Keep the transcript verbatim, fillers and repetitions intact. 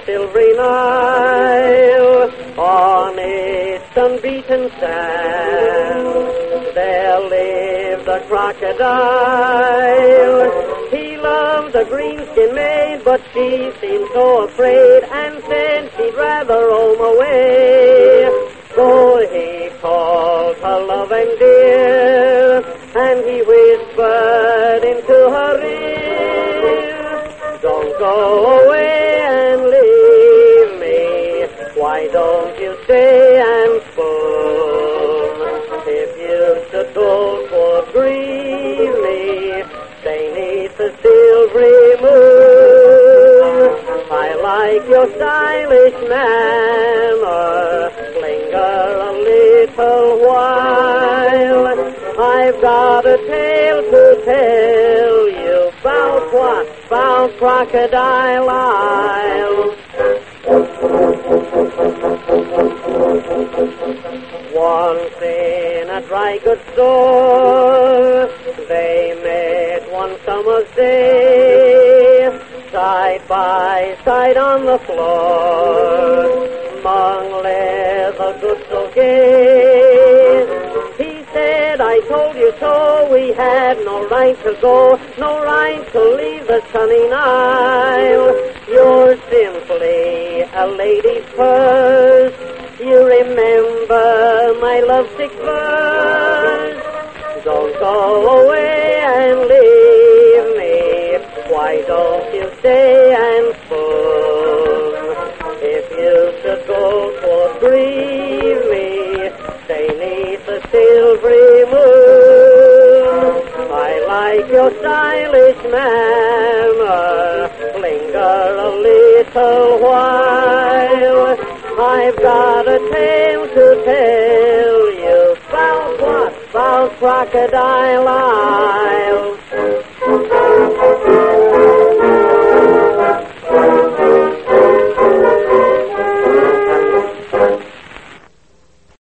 silvery Nile, on its unbeaten sand, there lived a crocodile. He loved the green-skinned maid, but she seemed so afraid, and said she'd rather roam away. So he called her love and dear, and he whispered into her ear, don't go away and leave me, why don't you stay and spoon? If you should both would grieve me, stay neath the silvery moon. I like your stylish manner, linger a little while. I've got a tale to tell you about what? About Crocodile Isle. Once in a dry goods store, they met one summer's day, side by side on the floor, among leather goods so gay. He said, I told you so, we had no right to go, no right to leave the sunny Nile. You're simply a lady's purse, you remember my lovesick verse. Don't go away and leave me, why don't you stay and spoon? If you should go, 'twould grieve me, stay neath the silvery moon. I like your stylish manner, linger a little while. I've got a tale to tell you about what? About Crocodile Isle.